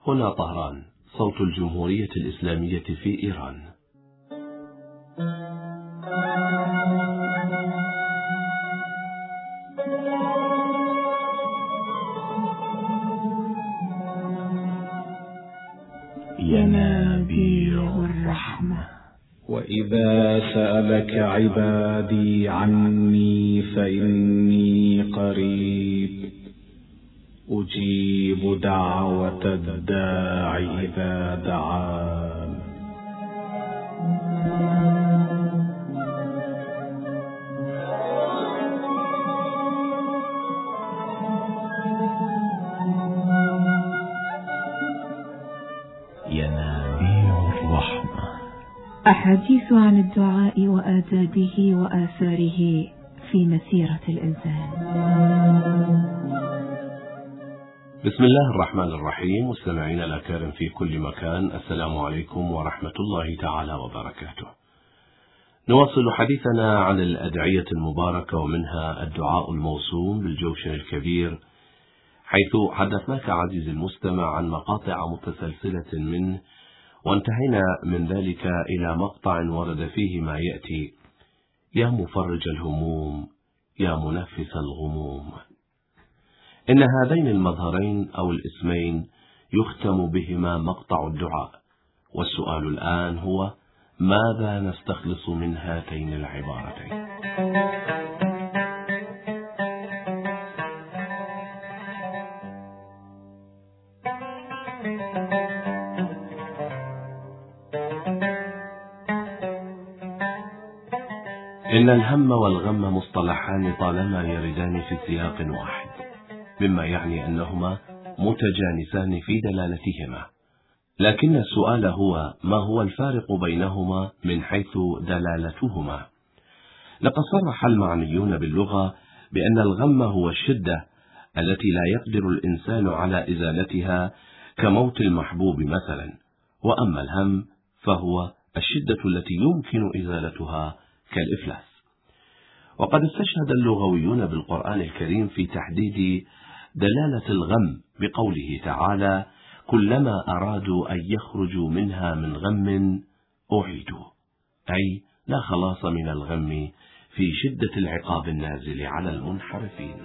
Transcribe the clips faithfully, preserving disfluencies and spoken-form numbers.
هنا طهران، صوت الجمهورية الإسلامية في إيران. ينابيع الرحمة. وإذا سألك عبادي عني فإني قريب أجيب دعوة الداع إذا دعان. ينابيع الرحمة. أحاديث عن الدعاء وآدابه وآثاره في مسيرة الإنسان. بسم الله الرحمن الرحيم. مستمعينا الأكارم في كل مكان، السلام عليكم ورحمة الله تعالى وبركاته. نواصل حديثنا عن الأدعية المباركة، ومنها الدعاء الموسوم بالجوشن الكبير، حيث حدثناك عزيزي المستمع عن مقاطع متسلسلة منه، وانتهينا من ذلك إلى مقطع ورد فيه ما يأتي: يا مفرج الهموم، يا منفس الغموم. إن هذين المظهرين أو الاسمين يختم بهما مقطع الدعاء، والسؤال الآن هو: ماذا نستخلص من هاتين العبارتين؟ إن الهم والغم مصطلحان طالما يردان في سياق واحد، مما يعني أنهما متجانسان في دلالتهما، لكن السؤال هو: ما هو الفارق بينهما من حيث دلالتهما؟ لقد صرح المعنيون باللغة بأن الغم هو الشدة التي لا يقدر الإنسان على إزالتها، كموت المحبوب مثلا، وأما الهم فهو الشدة التي يمكن إزالتها كالإفلاس. وقد استشهد اللغويون بالقرآن الكريم في تحديد دلالة الغم بقوله تعالى: كلما أرادوا أن يخرجوا منها من غم أعيدوا، أي لا خلاص من الغم في شدة العقاب النازل على المنحرفين.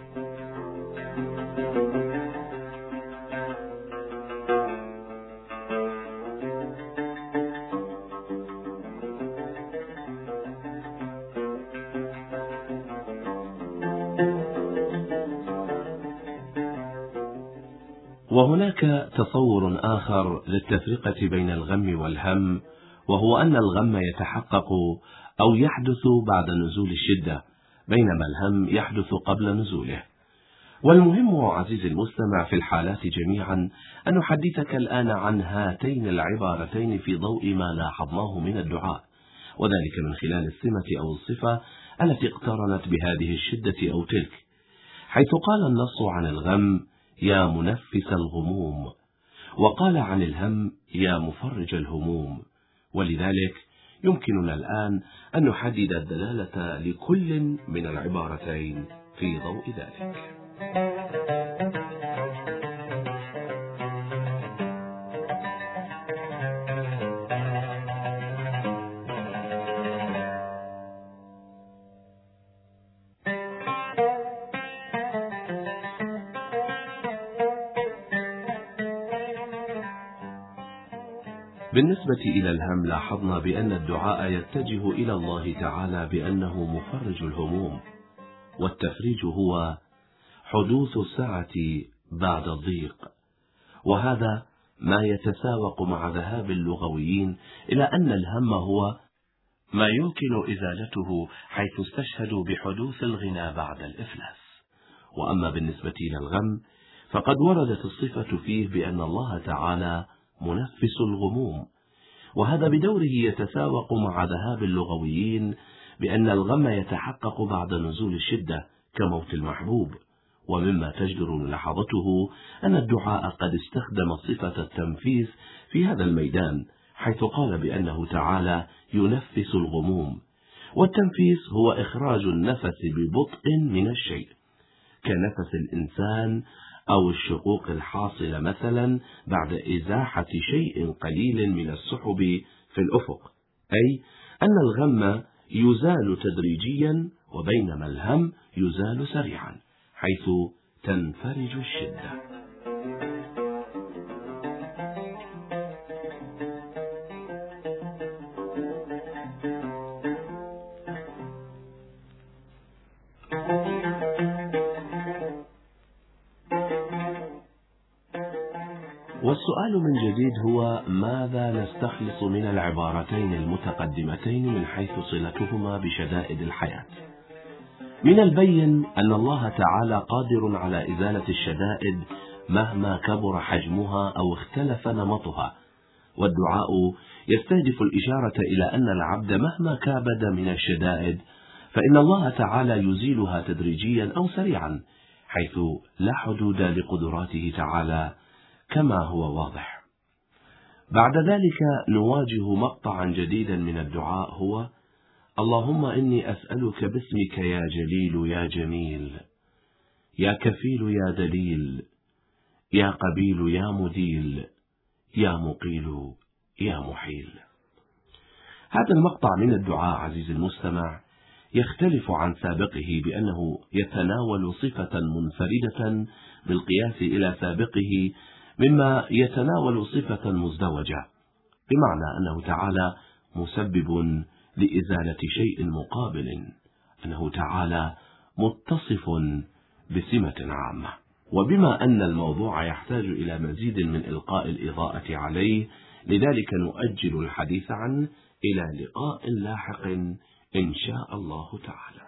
وهناك تصور آخر للتفرقة بين الغم والهم، وهو أن الغم يتحقق أو يحدث بعد نزول الشدة، بينما الهم يحدث قبل نزوله. والمهم عزيزي المستمع في الحالات جميعا أن نحدثك الآن عن هاتين العبارتين في ضوء ما لاحظناه من الدعاء، وذلك من خلال السمة أو الصفة التي اقترنت بهذه الشدة أو تلك، حيث قال النص عن الغم: يا منفس الغموم، وقال عن الهم: يا مفرج الهموم. ولذلك يمكننا الآن أن نحدد الدلالة لكل من العبارتين في ضوء ذلك. بالنسبة إلى الهم، لاحظنا بأن الدعاء يتجه إلى الله تعالى بأنه مفرج الهموم، والتفريج هو حدوث السعة بعد الضيق، وهذا ما يتساوق مع ذهاب اللغويين إلى أن الهم هو ما يمكن إزالته، حيث استشهدوا بحدوث الغنى بعد الإفلاس. وأما بالنسبة إلى الغم فقد وردت الصفة فيه بأن الله تعالى منفس الغموم، وهذا بدوره يتساوق مع ذهاب اللغويين بأن الغم يتحقق بعد نزول الشدة كموت المحبوب. ومما تجدر ملاحظته أن الدعاء قد استخدم صفة التنفيس في هذا الميدان، حيث قال بأنه تعالى ينفس الغموم، والتنفيس هو إخراج النفس ببطء من الشيء، كنفس الإنسان أو الشقوق الحاصلة مثلا بعد إزاحة شيء قليل من السحب في الأفق، أي أن الغم يزال تدريجيا وبينما الهم يزال سريعا حيث تنفرج الشدة. والسؤال من جديد هو: ماذا نستخلص من العبارتين المتقدمتين من حيث صلتهما بشدائد الحياة؟ من البين أن الله تعالى قادر على إزالة الشدائد مهما كبر حجمها أو اختلف نمطها، والدعاء يستهدف الإشارة إلى أن العبد مهما كابد من الشدائد فإن الله تعالى يزيلها تدريجيا أو سريعا، حيث لا حدود لقدراته تعالى كما هو واضح. بعد ذلك نواجه مقطعا جديدا من الدعاء هو: اللهم إني أسألك باسمك يا جليل يا جميل، يا كفيل يا دليل، يا قبيل يا مديل، يا مقيل يا محيل. هذا المقطع من الدعاء عزيزي المستمع يختلف عن سابقه بأنه يتناول صفة منفردة بالقياس إلى سابقه مما يتناول صفة مزدوجة، بمعنى أنه تعالى مسبب لإزالة شيء مقابل، أنه تعالى متصف بسمة عامة. وبما أن الموضوع يحتاج إلى مزيد من إلقاء الإضاءة عليه، لذلك نؤجل الحديث عنه إلى لقاء لاحق إن شاء الله تعالى.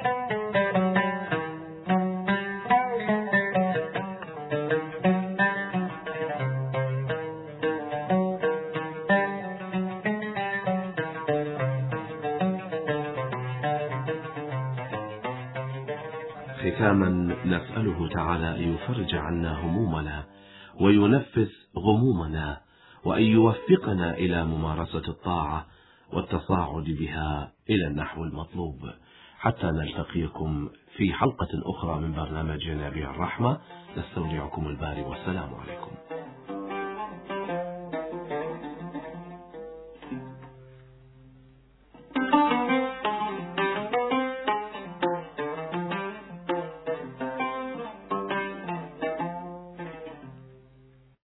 ختاما نسأله تعالى أن يفرج عنا همومنا وينفس غمومنا، وأن يوفقنا إلى ممارسة الطاعة والتصاعد بها إلى النحو المطلوب، حتى نلتقيكم في حلقة أخرى من برنامج نبي الرحمة. نستودعكم الباري والسلام عليكم.